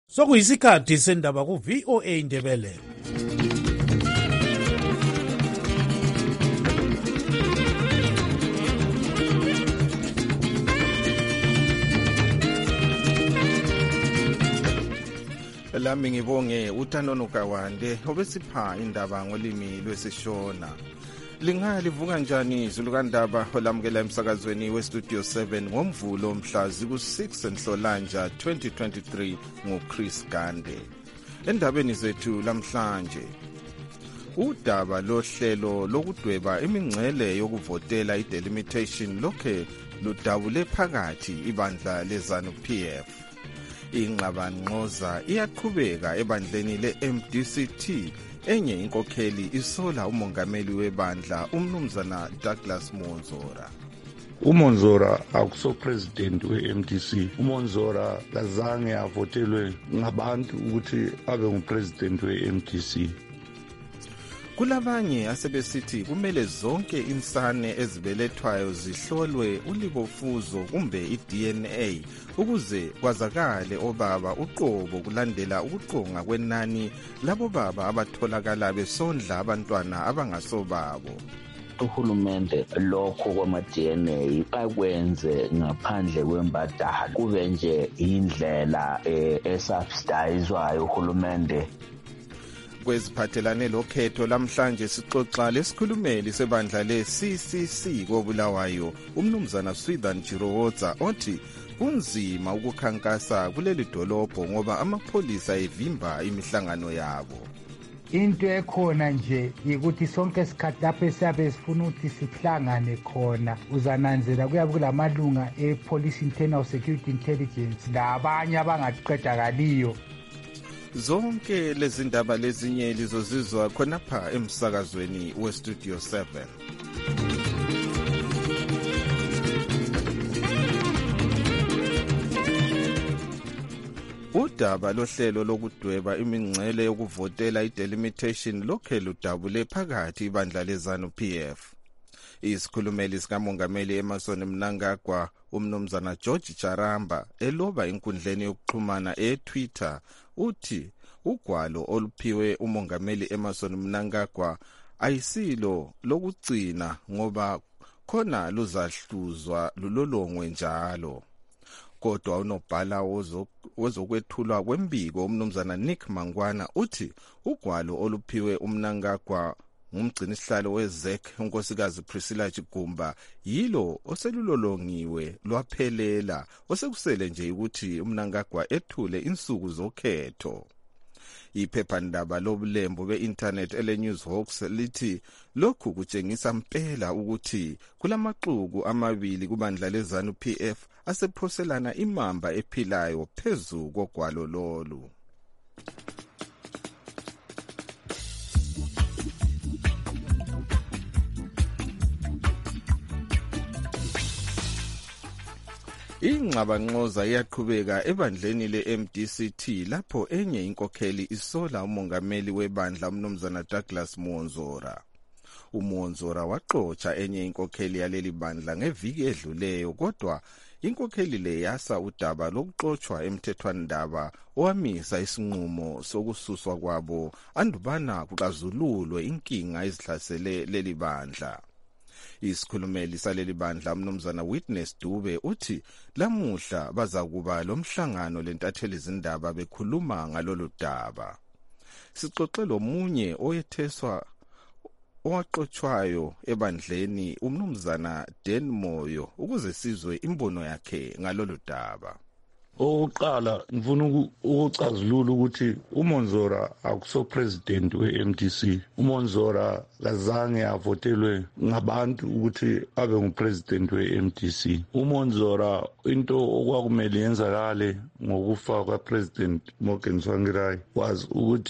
Sokuyisikhathi sendaba ku VOA Indebele. Lami ngibonge uTanono Kawande obesipha indaba ngolimi lwesishona. Lingalivuka njani izulu kandaba olamukela emsakazweni weStudio 7 ngomvulo mhla ziku-6 Nhlolanja 2023 nguChris Gande. Endabeni zethu lamhlanje, udaba lohlelo lokudweba imingcele yokuvotela idelimitation lokhe ludabule phakathi ibandla leZANU-PF. Ingxabangxoza iyaqhubeka ebandleni le-MDCT, enye inkokheli isola umongameli webandla umnumzana Douglas Monzora. uMonzora akuso president we-MDC. uMonzora kazange avotelwe ngabantu ukuthi abe ngupresident we-MDC. Kulabanye asebesithi kumele zonke insane ezibelethwayo zihlolwe ulibofuzo kumbe i-DNA ukuze kwazakale obaba uqobo kulandela ukuqonga kwenani labo baba abatholakala besondla abantwana abangasobabo. Uhulumende lokho kwama-DNA akwenze ngaphandle kwembadalo, kube nje indlela esubsidizwayo uhulumende. Kweziphathelane lokhetho lamhlanje sixoxa lesikhulumeli sebandla le-CCC koBulawayo umnumzana Swithan Chirowoza othi kunzima ukukhankasa kuleli dolobho ngoba amapholisa evimba imihlangano yabo. Into ekhona nje ukuthi sonke isikhathi lapho esiyabe sifuna ukuthi sihlangane khona uzananzela kuyabe kulamalunga e-Police Internal Security Intelligence labanye abangaqedakaliyo. Zonke lezi ndaba lezinye lizozizwa khonapha emsakazweni weStudio 7. Udaba lohlelo lokudweba imingcele yokuvotela idelimitation lokhe ludabule phakathi ibandla leZANU-PF. Isikhulumeli sikamongameli Emmerson Mnangagwa umnumzana George Charamba eloba inkundleni yokuxhumana eTwitter uthi ugwalo oluphiwe umongameli Emmerson Mnangagwa ayisilo lokugcina ngoba khona luzahluzwa lulolongwe njalo. Kodwa unobhala wezokwethulwa kwembiko umnumzana Nick Mangwana uthi ugwalo oluphiwe uMnangagwa ngumgcinisihlalo weZEC unkosikazi Priscilla Chigumba yilo oselulolongiwe lwaphelela, osekusele nje ukuthi uMnangagwa ethule insuku zokhetho. Iphephandaba lobulembu be-internet ele-Newshawks lithi lokhu kutshengisa mpela ukuthi kulamaxuku amabili kubandla leZANU-PF asephoselana imamba ephilayo phezu kogwalo lolu. Ingxabangxoza iyaqhubeka ebandleni le-MDCT lapho enye inkokheli isola umongameli webandla umnumzana Douglas Monzora. uMonzora waxoxa enye inkokheli yaleli bandla ngeviki edluleyo, kodwa inkokheli le yasa udaba lokuxoxwa emthethwandaba owamisa isinqumo sokususwa kwabo andubana kuxazululwe inkinga ezihlasele leli bandla. Isikhulumeli saleli bandla umnumzana Witness Dube uthi lamuhla bazakuba lomhlangano lentatheli izindaba bekhuluma ngalolu daba. Sixoxe lomunye oyetheswa owaxoxwayo ebandleni umnumzana Dan Moyo ukuze sizwe imbono yakhe ngalolu daba. Oqala ngifuna ukucazulula ukuthi uMonzora akuso president we-MDC. uMonzora kazange avotelwe ngabantu ukuthi abe ngupresident we-MDC. uMonzora into okwakumele yenzakale ngokufa kwapresident Morgan Tsvangirai was ukuthi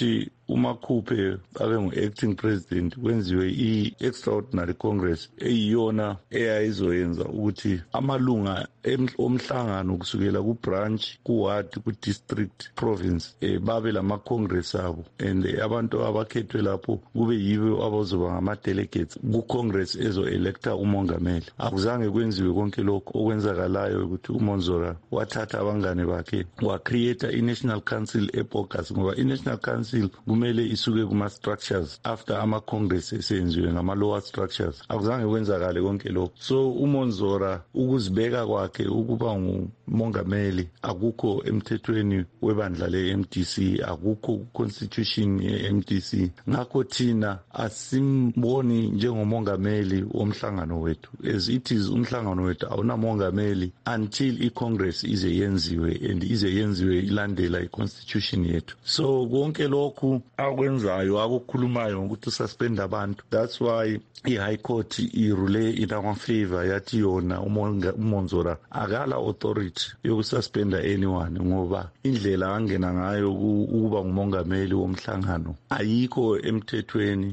uMakhuphe abe ngu-acting president kwenziwe i-extraordinary congress eyiyona eyayizoyenza ukuthi amalunga omhlangano kusukela ku-branch, ku-ward, ku-district, province babe lama-congress abo and abantu abakhethwe lapho kube yibo abazoba ngama-delegates ku-congress ezo-electa umongameli. Akuzange kwenziwe konke lokho okwenzakalayo ukuthi uMonzora wathatha abangane bakhe wacreata i-National Council eBogas, ngoba i-National Council kumele isuke kuma-structures after ama-congress esenziwe ngama-lower structures. Akuzange kwenzakale konke lokho. So uMonzora ukuzibeka kwakhe ukuba ngumongameli akukho emthethweni webandla le-MDC, akukho ku-constitution ye-MDC. Ngakho thina asimboni njengomongameli womhlangano wethu. As it is, umhlangano wethu awunamongameli until i-congress ize yenziwe and ize yenziwe ilandela i-constitution yethu. So konke lokhu akwenzayo akukhulumayo ngokuthi ususpend abantu, that's why i-high court irule in our favor yathi yona uMonzora akala authority yokususpenda anyone, ngoba indlela angena ngayo ukuba ngumongameli womhlangano ayikho emthethweni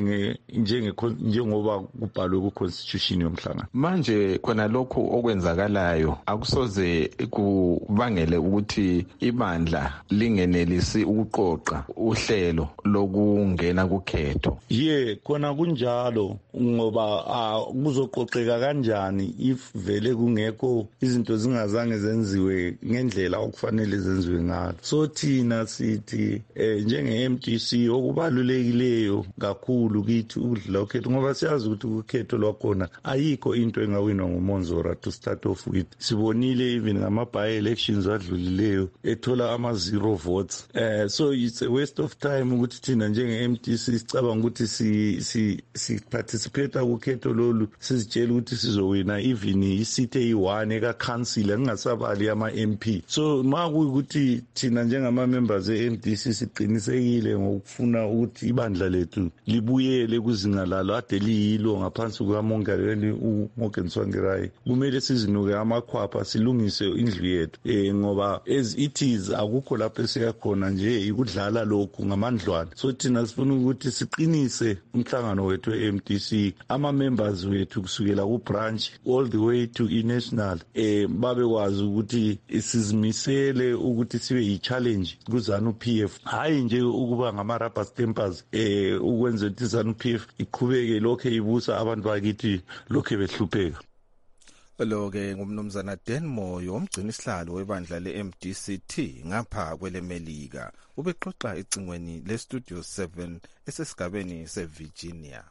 njengoba kubhalwe ku-constitution yomhlangano. Manje khona lokhu okwenzakalayo akusoze kubangele ukuthi ibandla lingenelisi ukuqoqa uhlelo lokungena kukhetho. Khona kunjalo, ngoba kuzoqoqeka kanjani if vele kungekho izinto zingazange zenziwe ngendlela okufanele zenziwe ngayo. So thina sithi njenge-MDC okubalulekileyo kakhulu kithi ukudlula ukhetho, ngoba siyazi ukuthi ukhetho lwakhona ayikho into engawinwa nguMonzora to start off with. Sibonile even ngama-by-elections adlulileyo ethola ama-0 votes. So it's a waste of time ukuthi thina njenge-MDC sicabanga ukuthi si-participate kukhetho lolu sizitshela ukuthi sizowina even isithe yi-1 eka-council engingasabali ama-MP. So makuyukuthi thina njengama-members e-MDC siqinisekile ngokufuna ukuthi ibandla lethu libuyele kuzinga lalo ade liyilo ngaphansi kukamongameli uMorgan Tsvangirai, kumele sizinuke amakhwapha silungise indlu yethu, ngoba as it is akukho lapho esiyakhona nje ikudlala lokhu ngamandlwana. So thina sifuna ukuthi siqinise umhlangano wethu e-MDC, ama-members wethu kusukela ku-branch all the way to i-national babekwazi ukuthi sizimisele ukuthi sibe yi-challenge ku-ZANU-PF, hayi nje ukuba ngama-rubber stampers ukwenza ukuthi i-ZANU-PF iqhubeke lokhu ibusa abantu bakithi lokhu behlupheka. Lo-ke ngumnumzana Dan Moyo, umgcinisihlalo webandla le-MDC-T ngapha kwelemelika, ubexoxa ecingweni le-Studio 7 esesigabeni se-Virginia.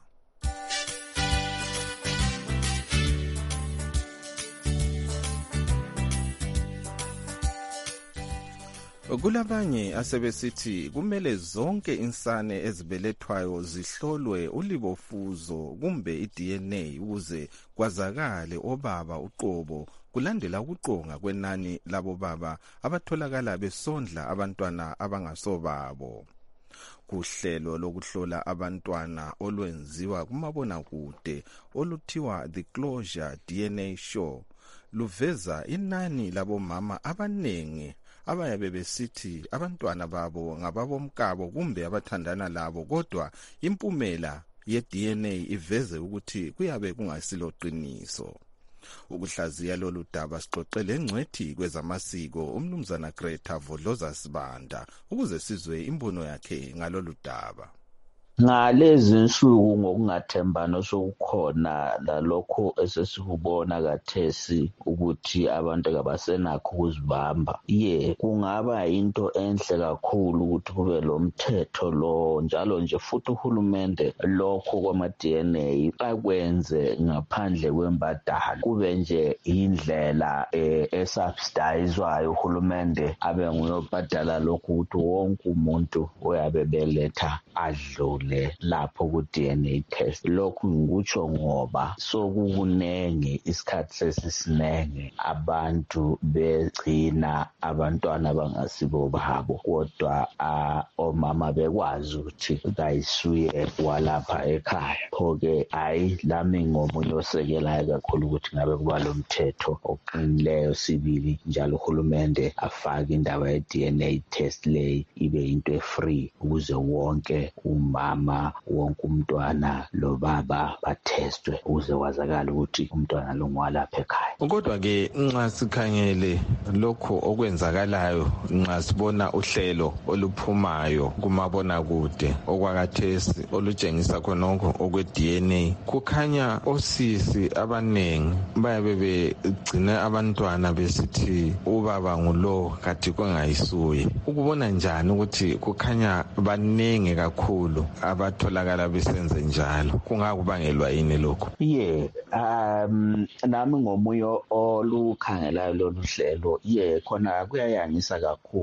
Kulabanye asebesithi kumele zonke insane ezibelethwayo zihlolwe ulibofuzo kumbe i-DNA ukuze kwazakale obaba uqobo kulandela ukuqonga kwenani labo baba abatholakala besondla abantwana abangasobabo. Kuhlelo lokuhlola abantwana olwenziwa kumabonakude oluthiwa The Closure DNA Show luveza inani labo mama abanengi abayabe besithi abantwana babo ngababomkabo kumbe abathandana labo, kodwa impumela ye-DNA iveze ukuthi kuyabe kungasilo qiniso. Ukuhlaziya lolu daba sixoxele engcwethi kwezamasiko umnumzana Greta Vodloza Sibanda ukuze sizwe imbono yakhe ngalolu daba. Ngalezi insuku ngokungathembana sokukhona lalokho esesikubona kathesi ukuthi abantu kabasenakho ukuzibamba, kungaba into enhle kakhulu ukuthi kube lo mthetho lo njalo nje, futhi uhulumende lokho kwama-DNA akwenze ngaphandle kwembadalo, kube nje indlela esubsidizwayo uhulumende abe nguyobhadala lokhu ukuthi wonke umuntu oyabe beletha adlule. uvele lapho ku-DNA test. Lokhu ngikutsho ngoba sokukunenge isikhathi sesisinenge abantu begcina abantwana bangasibo babo, kodwa omama bekwazi ukuthi kayisuye walapha ekhaya. Pho-ke hayi lami ngomunye osekelayo kakhulu ukuthi ngabe kuba lo mthetho oqinileyo sibili njalo uhulumende afake indaba ye-DNA test le ibe into e-free ukuze wonke umama, wonke umntwana lo baba bathestwe ukuze kwazakala ukuthi umntwana lo ngwalapha ekhaya. Kodwa-ke nxa sikhangele lokho okwenzakalayo, nxa sibona uhlelo oluphumayo kumabonakude okwakathesi olutshengisa khonokho okwe-DNA, kukhanya osisi abanengi bayabe begcine abantwana besithi ubaba ngulo kathi kwengayisuye. Ukubona njani ukuthi kukhanya banenge kakhulu abatholakala besenze njalo? Kungakubangelwa yini lokho? Nami ngomunye olukhangelayo lolu hlelo khona kuyayangisa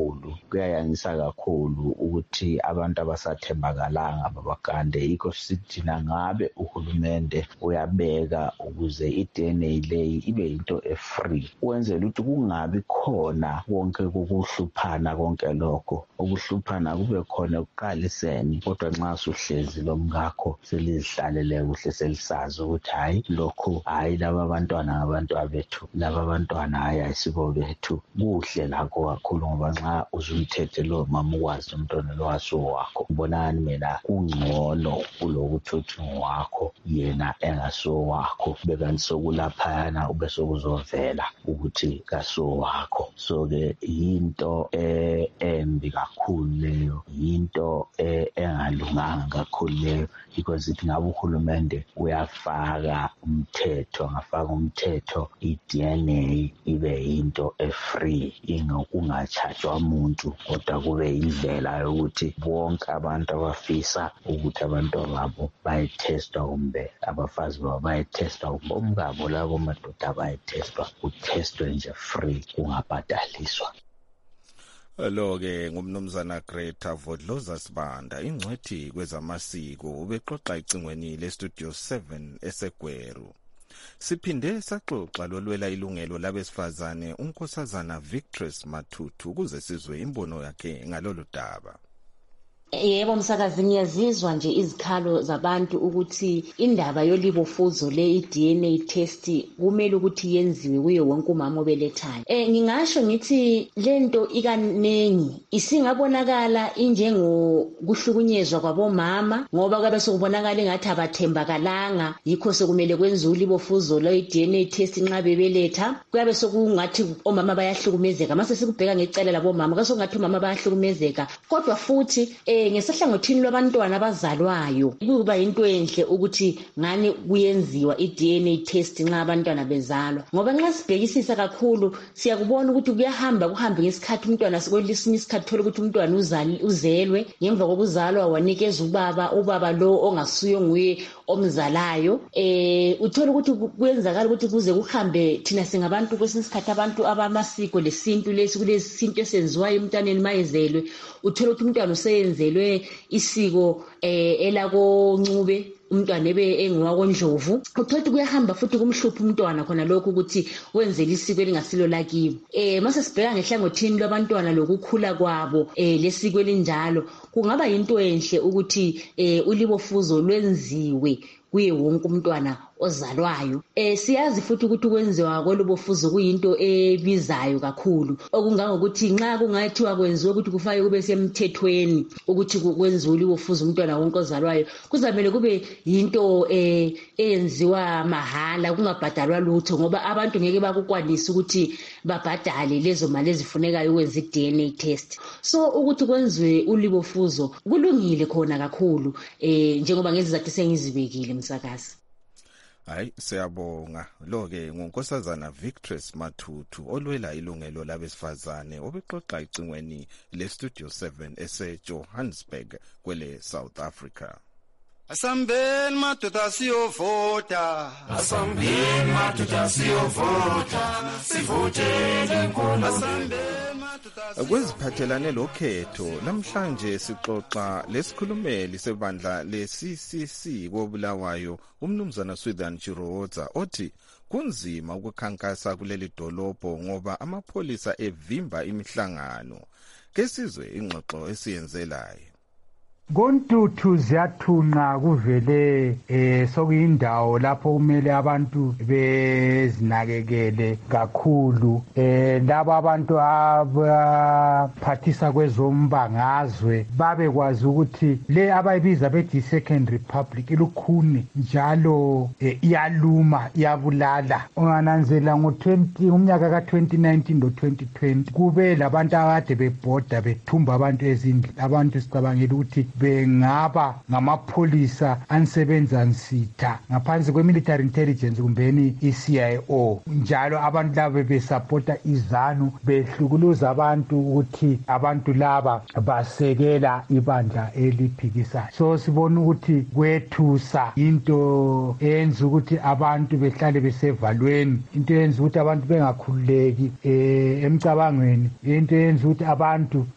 kakhulu ukuthi abantu abasathembakalanga babagande. Yikho sithi nangabe uhulumende uyabeka ukuze i-DNA leyi ibe into e-free ukwenzela ukuthi kungabi khona konke kukuhluphana, konke lokho ukuhluphana kube khona ekuqaliseni, kodwa nxa suhlezi lo mngakho selizihlalele kuhle selisazi ukuthi hayi lokho hayi laba abantwana ngabantu abethu, laba abantwana hayi ayisibo bethu. Kuhle lakho kakhulu ngoba nxa uzumthethe lo mama ukwazi umntwana lo wasowakho, ubonani mina kungcono kulokuthi uthi ngwakho yena engasowakho bekanti sokulaphayana ube sokuzovela ukuthi kasowakho. So-ke yinto embi kakhulu leyo, yinto engalunganga kakhulu leyo, because ithi ngabe uhulumende uyafaka umthetho, angafaka umthetho i-DNA ibe yinto e-free, kungachajwa umuntu, kodwa kube indlela yokuthi bonke abantu abafisa ukuthi abantu babo bayethestwa kumbe abafazi babo bayethestwa kumbe omkabo labo madoda bayethestwa, kuthestwe nje free kungabhadaliswa. Lo-ke ngumnumzana Greta Vodloza Sibanda, ingcwethi kwezamasiko, ubexoxa icingweni leStudio 7 eseGweru. Siphinde saxoxa lolwela ilungelo labesifazane unkosazana Victress Matutu ukuze sizwe imbono yakhe ngalolu daba. Yebo msakazi, ngiyazizwa nje izikhalo zabantu ukuthi indaba yolibofuzo le i-DNA test kumele ukuthi yenziwe kuye wonke umama obelethayo. Ngingasho ngithi lento ikanengi isingabonakala injengokuhlukunyezwa kwabomama ngoba kabe sokubonakala engathi abathembakalanga, yikho sokumele kwenziwe ulibofuzo le i-DNA test nxa bebeletha. Kuyabe sokungathi omama bayahlukumezeka, mase sikubheka ngecala labomama kasokungathi omama bayahlukumezeka, kodwa futhi ngesahlangothini lwabantwana abazalwayo kuba into enhle ukuthi ngani kuyenziwa i-DNA test nxa abantwana bezalwa, ngoba nxa sibhekisisa kakhulu siyakubona ukuthi kuhambe ngesikhathi umntwana kwesinye isikhathi thola ukuthi umntwana uzelwe ngemva kokuzalwa wanikeza ubaba lo ongasuyo nguye omzalayo. Uthola ukuthi kuyenzakala ukuthi kuze kuhambe thina singabantu kwesinye isikhathi abantu abamasiko lesintu lesi kulesinto esenziwayo umntwaneni mayezelwe, uthola ukuthi umntwana useyenzelwe isiko elakoncube, umntwana ebe engowakondlovu. Uthola ukuthi kuyahamba futhi kumhlupha umntwana khona lokhu ukuthi wenzele isiko elingasilo lakibo. Mase sibheka ngehlangothini lwabantwana lokukhula kwabo lesiko elinjalo, kungaba yinto enhle ukuthi ulibofuzo lwenziwe kuye wonke umntwana ozalwayo. Siyazi futhi ukuthi ukwenziwa kwelibofuzo kuyinto ebizayo kakhulu, okungangokuthi nxa kungathiwa kwenziwe ukuthi kufanele kube semthethweni ukuthi kwenziwe ulibofuzo umntwana wonke ozalwayo, kuzamele kube yinto eyenziwa mahala kungabhadalwa lutho, ngoba abantu ngeke bakukwanisa ukuthi babhadale lezo mali ezifunekayo ukwenza i-DNA test. So ukuthi kwenziwe ulibofuzo kulungile khona kakhulu, njengoba ngezizathu sengizibekile msakazi. Hayi, siyabonga. Lo-ke ngunkosazana Victress Matutu olwela ilungelo labesifazane obexoxa icingweni leStudio 7 eseJohannesburg kwele South Africa. Asambeni madoda siyovota, asambeni madoda siyovota, sivotele inkululeko. Kweziphathelane lokhetho namhlanje sixoxa lesikhulumeli sebandla le-CCC koBulawayo umnumzana Swithan Chiroza othi kunzima ukukhankasa kuleli dolobho ngoba amapholisa evimba imihlangano. Kesizwe ingxoxo esiyenzelayo. Kontuthu ziyathunqa kuvele sokuyindawo lapho kumele abantu bezinakekele kakhulu laba abantu abaphathisa kwezombangazwe babekwazi ukuthi le abayibiza bethi second republic ilukhuni njalo iyaluma iyabulala. Ungananzela umnyaka ka-2019 lo-2020 kube labantu abade bebhoda bethumba abantu ezindlu. Abantu sicabangela ukuthi bengaba ngamapholisa ansebenza nsitha ngaphansi kwe-military intelligence kumbeni i-CIO. Njalo abantu laba besapota izanu behlukuluza abantu ukuthi abantu laba basekela ibandla eliphikisayo. So sibona ukuthi kwethusa into eyenza ukuthi abantu behlale besevalweni, into eyenza ukuthi abantu bengakhululeki emcabangweni, into eyenza ukuthi abantu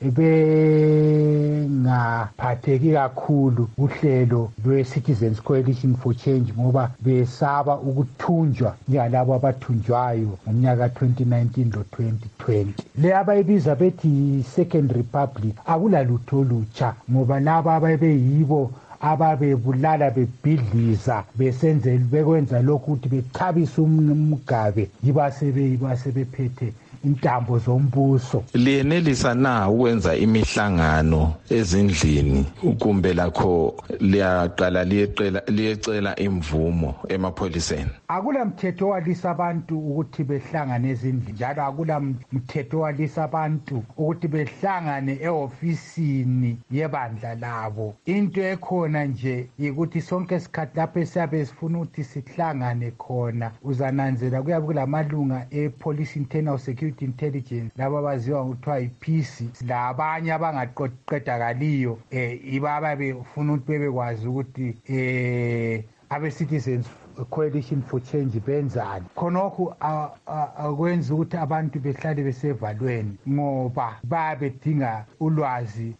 bengaphatheki kakhulu uhlelo lwe-Citizens Coalition for Change ngoba besaba ukuthunjwa njengalabo abathunjwayo ngomnyaka 2019 lo-2020. Le abayibiza bethi second republic akulalutho olutsha ngoba laba ababeyibo ababebulala bebhidliza bekwenza lokhu ukuthi bechabisa umgabe yibasebephethe intambo zombuso. Liyenelisa na ukwenza imihlangano ezindlini kumbe lakho liyaqala liyecela imvumo emapholiseni? Akula mthetho walisa abantu ukuthi behlangane ezindlini njalo akula mthetho walisa abantu ukuthi behlangane eofisini yebandla labo. Into ekhona nje ukuthi sonke isikhathi lapho esiyabe sifuna ukuthi sihlangane khona uzananzela kuyabe kulamalunga e-Police Internal Security Intelligence laba baziwa ngokuthiwa yi-PC labanye abangaqedakaliyo ibaba befuna ukuthi bebekwazi ukuthi abe-Citizens Coalition for Change benzani. Khonokho akwenza ukuthi abantu behlale besevalweni ngoba babedinga ulwazi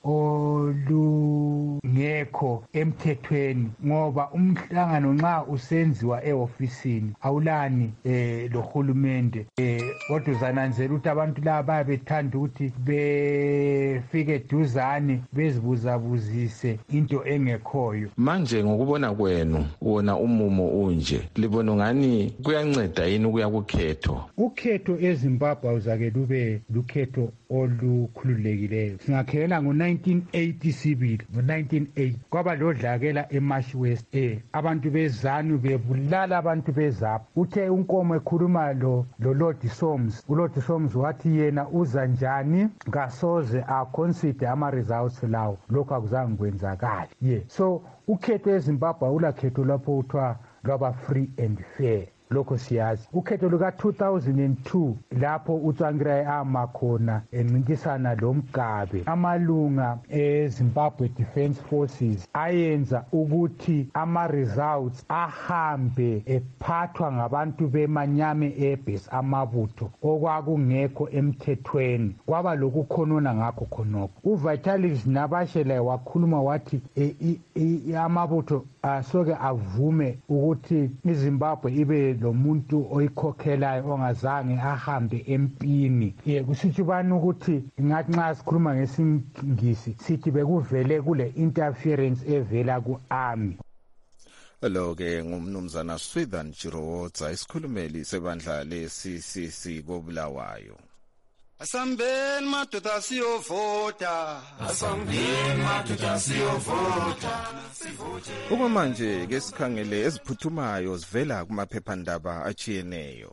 olungekho emthethweni ngoba umhlangano nxa usenziwa eofisini awulani lohulumende kodwa uzananzela ukuthi abantu laba bethanda ukuthi befike duzane bezibuzabuzise into engekhoyo. Manje ngokubona kwenu wona umumo unje libona ngani kuyanceda yini ukuya kukhetho? Ukhetho eZimbabwe uzake lube lukhetho olukhululekileyo. Singakhela ngo-1980 sibili ngo-1980 kwaba lodlakela eMarsh West abantu bezanu bebulala abantu bezapha. Uthe unkomo ekhuluma lo Lord Soms, uLord Soms wathi yena uza njani ngasoze aconsider ama-results lawo. Lokho akuzange kwenzakala. So ukhetho eZimbabwe ulakhetho lapho uthiwa lwaba free and fair. Lokho siyazi. Ukhetho luka 2002 lapho uTsvangirai ama khona encintisana loMgabe, amalunga eZimbabwe Defence Forces ayenza ukuthi ama-results ahambe ephathwa ngabantu beManyame Airbase amabutho okwakungekho emthethweni. Kwaba lokukhonona ngakho khonokho. uVitalis Nabashela wakhuluma wathi amabutho asoke avume ukuthi iZimbabwe ibe lo muntu oyikhokhelayo ongazange ahambe empini. Kusitsho bani ukuthi ngathi nxa sikhuluma ngesingisi sithi bekuvele kule interference evela ku-army. Lo-ke ngumnumzana Swithan Chiroza isikhulumeli sebandla le-CCC koBulawayo. Asambeni madoda siyovota, asambeni madoda siyovota. Okwamanje ke sikhangele eziphuthumayo zivela kumaphephandaba achiyeneyo.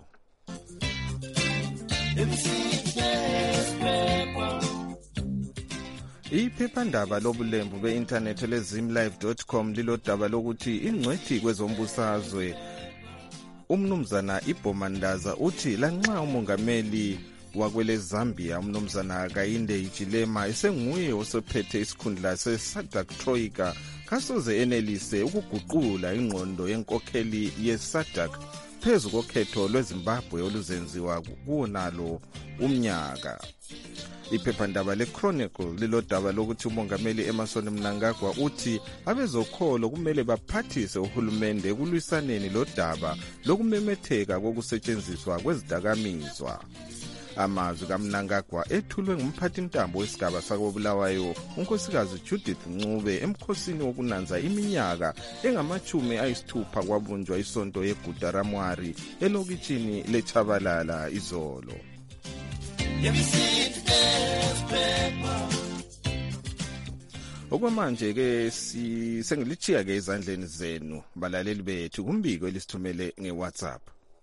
Iphephandaba lobulembu be-internet lezimlive.com lilodaba lokuthi ingcwethi kwezombusazwe umnumzana iBhomandaza uthi lanxa umongameli wakwele Zambia umnumzana Kainde Hichilema esenguye osephethe isikhundla se-SADC Troika kasoze enelise ukuguqula ingqondo yenkokheli ye-SADC phezu kokhetho lweZimbabwe oluzenziwa kunalo umnyaka. Iphephandaba le-Chronicle lilodaba lokuthi umongameli Emmerson Mnangagwa uthi abezokholo kumele baphathise uhulumende ekulwisaneni lodaba lokumemetheka kokusetshenziswa kwezidakamizwa. Amazwi kaMnangagwa ethulwe ngumphathintambo wesigaba sakoBulawayo unkosikazi Judith Ncube emkhosini wokunanza iminyaka engama-60 kwabunjwa isonto yeGudaramwari elokitshini leChabalala izolo. Okwamanje ke sengilichiya ke ezandleni zenu balaleli bethu kumbiko elisithumele ngeWhatsApp.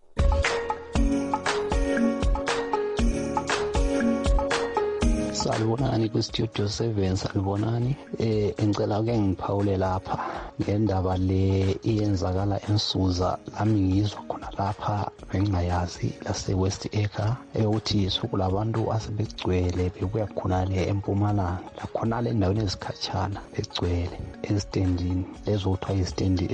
Salibonani ku-Studio 7, salibonani. Ngicela ke ngiphawule lapha ngendaba le iyenzakala eNsuza, lami ngizwa khona lapha bengingayazi lase-West Acre ukuthi isuku labantu asebegcwele bebuya khonale eMpumalanga, lakhonale endaweni ezikhatshana begcwele ezitendini lezo kuthiwa izitendi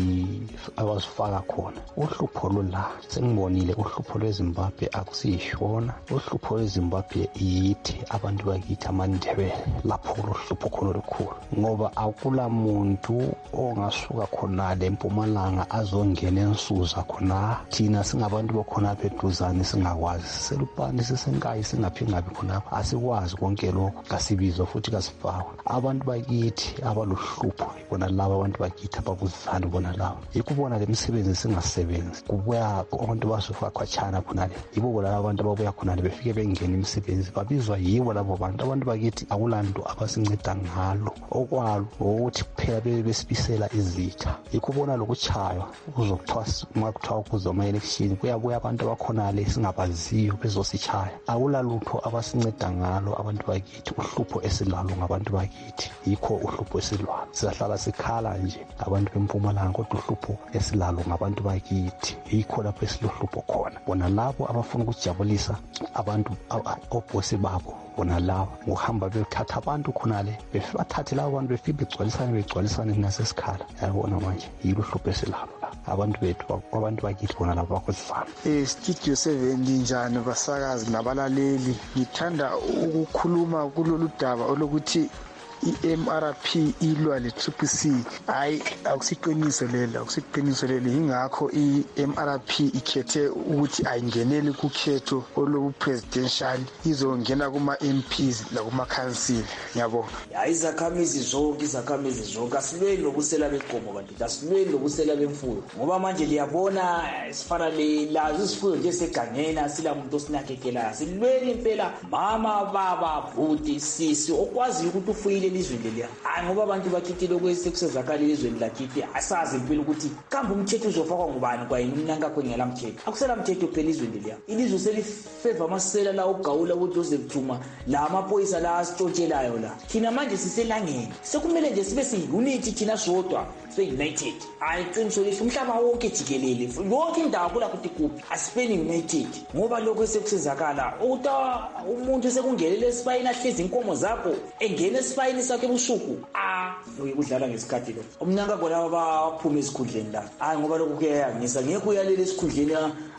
abazifaka khona. Uhlupho lula sengibonile, uhlupho lweZimbabwe akusiyishona, uhlupho lweZimbabwe yithi abantu bakithi amaNdebele, lapho kulohlupho khona olukhulu, ngoba akula muntu ongasuka khonale eMpumalanga azongena eNsuza khona thina singabantu bokhona beduzane singakwazi, selupani sisenkayi singaphi ngabi khonapha, asikwazi konke lokho, kasibizwa futhi kasifakwa. Abantu bakithi abaluhlupho bona laba abantu bakithi abakuzana bona laba ikubona le misebenzi singasebenzi, kubuya abantu basuka kwachana khonale, yibo bona abantu ababuya khonale befike bengena imisebenzi babizwa yibo labo bantu. Abantu bakithi akulanto abasinceda ngalo okwalo ukuthi kuphela besibisela izitha, ikubona lokuchaywa uzokuthiwa makuthiwa kuzoma election kuyabuya abantu abakhonale singabaziyo bezosichaya. Akulalutho abasinceda ngalo abantu bakithi. Uhlupho esilalo ngabantu bakithi yikho uhlupho esilalo, sizahlala sikhala nje abantu beMpumalanga kodwa uhlupho esilalo ngabantu bakithi yikho lapho esilohlupho khona. Bona labo abafuna ukujabulisa abantu obhosi babo bona labo ngohamba bethatha abantu khonale befathathe labo bantu befike begcwalisane nasesikhala. Yabona manje yilo hlupho esilalo la abantu bethu abantu bakithi bona labo bakhosifana. Studio 7 njani basakazi nabalaleli, ngithanda ukukhuluma kulolu daba olokuthi i-MRP ilwa le-CCC. Hayi, akusiqiniso lelo, yingakho i-MRP ikhethe ukuthi ayingeneli kukhetho olubu-presidential, izongena kuma-MPs lakuma-council. Ngiyabonga. Hayi, izakhamizi zonke asilweni lobusela beqomo bantu, asilweni lobusela bemfuyo, ngoba manje liyabona sifana lazo isifuyo nje segangeni, asila muntu osinakekelayo. Silweni impela mama, baba, bhuti, sisi okwazi ukuthi ufuyile elizweni leliya. Hayi, ngoba abantu bakhithile kwesekusezakalile elizweni lakithi, asazi impela ukuthi kambe umthetho uzofakwa ngubani kwayini umnankakho ngela mthetho. Akusela mthetho phela elizweni leliya. Ilizwe selifeva amasela la ugawula uJoseph Thuma, la amaphoyisa la asitshotshelayo la. Thina manje siselangeni, sekumele nje sibe si-unity thina sodwa, se-united. Hayi, qiniso lihle umhlaba wonke jikelele, yonke indawo kula kuthi kuphi asibeni united, ngoba lokho sekusezakala ukuthi umuntu sekungelele esibayini ahlezi inkomo zakho engene esibayini sakhe ebusuku. Ukudlala ngesikhathi lo umnankakho laba baphuma esikhundleni la. Hayi, ngoba lokho kuyayangisa, ngeke uyalela esikhundleni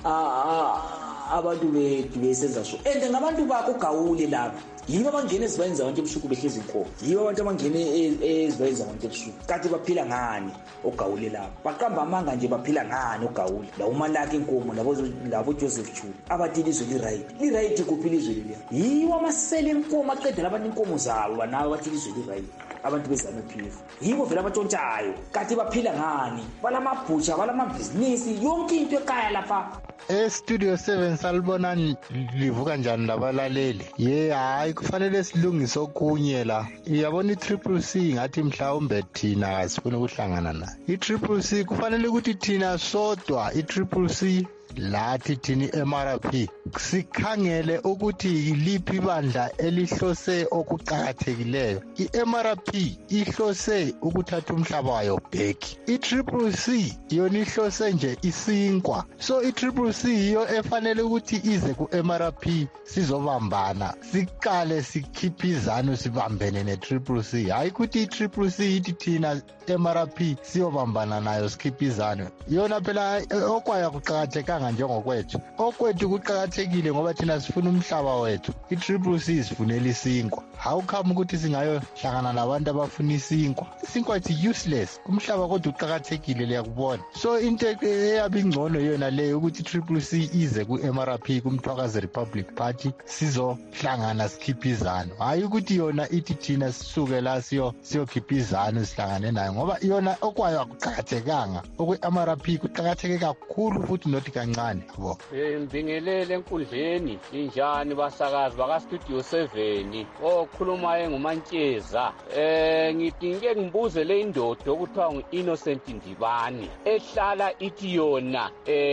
abantu bethu besenza so. And ngabantu bakho ugawule lapha, yibo abangene ezibayini zabantu ebusuku behlezi inkomo, yibo abantu abangene ezibayini zabantu ebusuku. Kanti baphila ngani ogawule lapha? Baqamba amanga nje, baphila ngani ogawule la umalaki inkomo labo Joseph Thuma abathi ilizwe li-right kuphi ilizwe leliya? Yibo amasele inkomo aqedela abantu inkomo zabo banabo bathi ilizwe li-right. Abantu beZANU-PF yibo vele abatshontshayo, kanti baphila ngani? Balamabhutsha, balamabhizinisi, yonke into ekhaya lapha. Studio 7 salibonani, livuka njani labalaleli? Hayi, kufanele silungise okunye la. Iyabona i-CCC ngathi mhlawumbe thina sifuna ukuhlangana nayo. I-CCC kufanele ukuthi thina sodwa i-CCC lathi thini MRP sikhangele ukuthi yiliphi ibandla elihlose okuqhakathekileyo. iMRP ihlose ukuthatha umhlaba wayo back. iCCC yona ihlose nje isinkwa. So iCCC iyo efanele ukuthi ize kuMRP sizobambana. Siqale sikhipha izano sibambene neCCC. Hayi ukuthi iCCC ithi thina MRP siyobambana nayo sikhipha izano. Yona phela okwayo kuqhakathekanga njengokwethu. Okwethu kuqhakathekile ngoba thina sifuna umhlaba wethu. iCCC isifunela isinkwa. How come ukuthi singayohlangana nabantu abafuna isinkwa? Isinkwa it's useless. Umhlaba kodwa uqhakathekile liyakubona. So into eyabingcono yona leyo ukuthi iCCC ize kuMRP kumthwakazi Republic Party sizohlangana sikhipha izano. Hayi ukuthi yona ithi thina sisuke la siyokhipha izano sihlangane nayo ngoba yona okwayo akuqhakathekanga. okweMRP kuqhakatheke kakhulu futhi not kancane yabo. Ngibingelele enkundleni injani basakazi baka Studio 7 okhuluma engumantsheza. Ngidinge ngibuze le indoda okuthiwa ngu-Innocent Ndibani ehlala ithi yona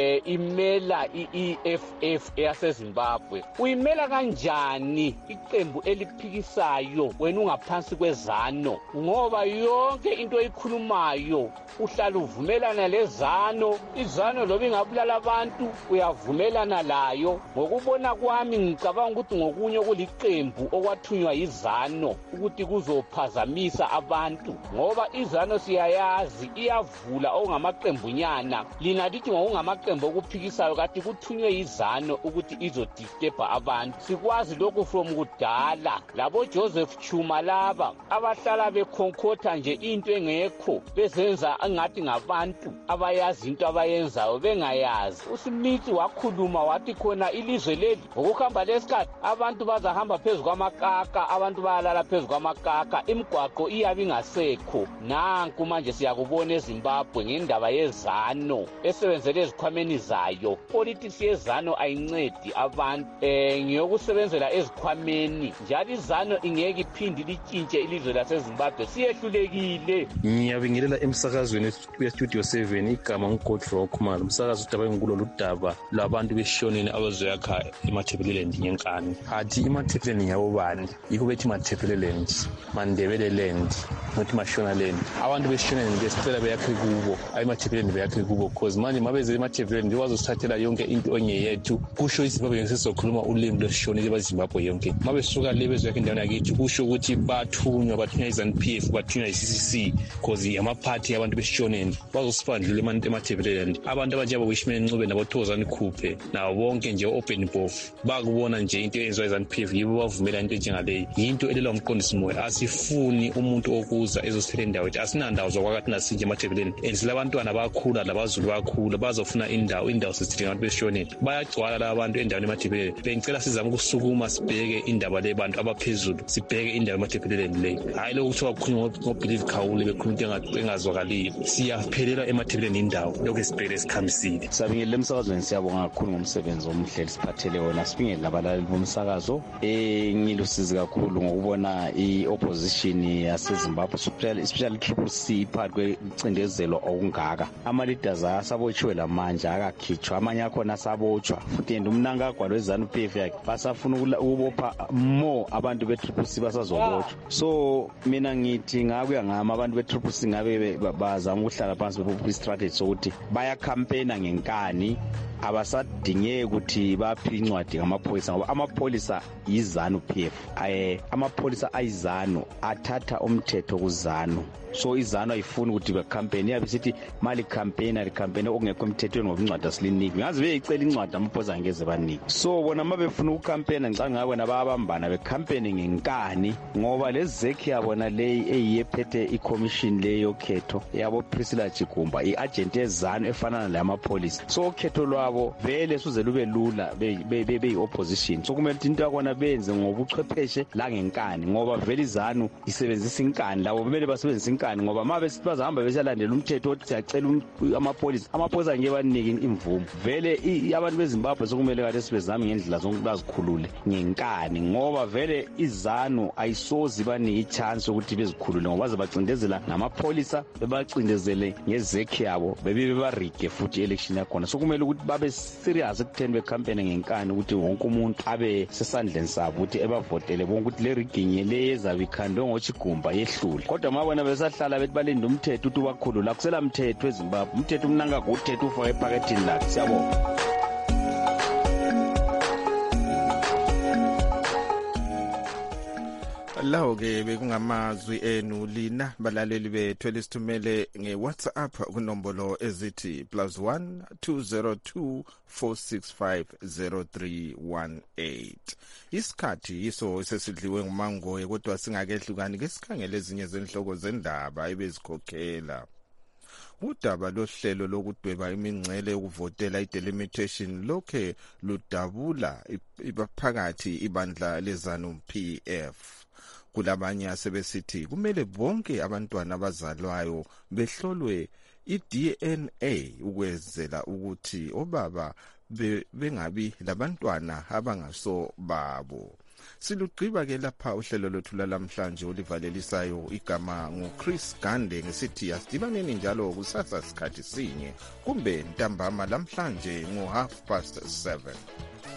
imela i-EFF yaseZimbabwe. Uyimela kanjani iqembu eliphikisayo wena ungaphansi kwezano? Ngoba yonke into oyikhulumayo uhlala uvumelana lezano. Izano loba ingabulala abantu uyavumelana layo. Ngokubona kwami ngicabanga ukuthi ngokunye kuliqembu okwathunywa izano ukuthi kuzophazamisa abantu ngoba izano siyayazi iyavula okungamaqembunyana. Lina lithi ngokungamaqembu okuphikisayo kanti kuthunywe izano ukuthi izodisturba abantu. Sikwazi lokhu from kudala. Labo Joseph Chuma laba abahlala bekhonkotha nje into engekho bezenza ngathi ngabantu abayazi into abayenzayo bengayazi. uSmithi wakhuluma wathi khona ilizwe leli ngokuhamba lesikhathi abantu bazahamba phezulu kwamakaka, abantu bayalala phezulu kwamakaka, imigwaqo iyabe ingasekho. Nanku manje siyakubona eZimbabwe ngendaba yezano esebenzele ezikhwameni zayo. Politics yezano ayincedi abantu. Ngiyokusebenzela ezikhwameni njalo izano ingeke iphindi litshintshe ilizwe laseZimbabwe. Siyehlulekile. Ngiyabingelela emsakazweni weStudio 7 igama nguGodfrey Khumalo. Umsakazo udaba ngikulo ludaba labantu beshoneni abazoyakha eMatabeleland ngenkani. Hathi iMatabeleland yabo bani? Yikho bethi Matabeleland, Mandebeleland, not Mashonaland. Abantu beshoneni besicela beyakhe kubo. AyiMatabeleland beyakhe kubo because manje mabeze eMatabeleland bazosithathela yonke into onyeyethu. Kusho iZimbabwe ngesesokhuluma ulimi lweshoneli baZimbabwe yonke. Mabesuka le bezoyakhe endaweni yakithi kusho ukuthi bathunywa iZANU-PF, bathunywa iCCC because amaphathi abantu beshoneni bazosiphandlula eMatabeleland. Abantu abanjengabo Wishman Ncube nabo Thokozani Khuphe nabo bonke nje open bof bakubona nje into eyenziwa iZANU-PF yibo bavumela into enjengaleyo. Yinto elela umqondisi moya. Asifuni umuntu okuza ezosithela indawo ethi asinandawo zokwakathi nasinje eMatabeleland and silabantwana bakhula labazulu bakhula bazofuna indawo sesithile abantu beshoneni. Bayagcwala la abantu endaweni eMatabeleland. Bengicela sizame ukusukuma sibheke indaba le bantu abaphezulu, sibheke indaba eMatabeleland le. Hayi lokho kuthiwa kukhulunywa ngoBelieve Khawule bekhuluma into engazwakaliyo. Siyaphelela eMatabeleland indawo lokho sibheke sikhamisile. Sabingele emsakazweni siyabonga kakhulu ngomsebenzi omhle siphathele wona. Sibingele labalali bomsakazo. Ngilusizi kakhulu ngokubona i-opposition yaseZimbabwe especially iCCC iphakathi kwecindezelo okungaka. Ama-leaders asabotshiwe lamanje akakhitshwa, amanye akhona asabotshwa futhi and umnankagwa lweZANU-PF yakhe basafuna ukubopha more abantu be-CCC basazobotshwa. So mina ngithi ngakuya ngami abantu be-CCC ngabe bazama ukuhlala phansi bebopha istrategy sokuthi bayakhampena ngenkani. Abasadingeki ukuthi baphe incwadi ngamapholisa ngoba amapholisa yiZANU-PF. Amapholisa ayizano athatha umthetho kuzano. So izano ayifuni ukuthi becampaign yabe sithi mali campaign okungekho emthethweni ngoba incwadi asiliniki. Ngazi beyicela incwadi amapholisa angeze baniki. So bona mabefuna ukucampaign ngicanga ngabe nababambana becampaign ngenkani ngoba lezekhi yabona le eyiphethe iCommission le yokhetho yabo Priscilla Chigumba iagent yezano efana nalamapholisa. So ukhetho lwabo vele suze lube lula be opposition. So kumele into yakona benze ngobuchwepheshe la ngenkani ngoba vele izanu isebenzisa inkani labo kumele basebenzisa inkani ngoba uma bazahamba besalandela umthetho othi siyacela amaphoyisa ngeke banike imvumo vele abantu beZimbabwe sokumele kade sibezame ngendlela zonke bazikhulule ngenkani ngoba vele izanu ayisozi banike ichance ukuthi bezikhulule ngoba bazabacindezela namapholisa bebacindezele ngezekhe yabo bebarige futhi election yakhona sokumele ukuthi babe serious ekutheni becampaign ngenkani ukuthi wonke umuntu abe sesandleni sabo ukuthi ebavotele bonke ukuthi le rigging le ezabe ikhandwe ngochigumba yehlule kodwa mabona besahlala bethi balinde umthetho ukuthi ubakhulula kusela mthetho eZimbabwe umthetho umnanga kuthetho ufake ephakethini lakhe siyabonga. Lawo ke bekungamazwi enu lina balaleli bethu lisithumele ngeWhatsApp kunombolo ezithi +1 202 465 0318. Isikhathi yiso sesidliwe ngumangoye kodwa singakehlukani ke sikhangele ezinye zenhloko zendaba ebezikhokhela. Udaba lohlelo lokudweba imingcele yokuvotela idelimitation lokhe ludabula iphakathi ibandla leZanu PF. Kulabanye asebesithi kumele bonke abantwana abazalwayo behlolwe iDNA ukwenzela ukuthi obaba bengabi labantwana abangaso babo. Silugqiba ke lapha uhlelo lwethu lamhlanje olivalelisayo igama nguChris Gande ngesithi asidibaneni njalo kusasa sikhathi sinye kumbe ntambama lamhlanje ngo 7:30.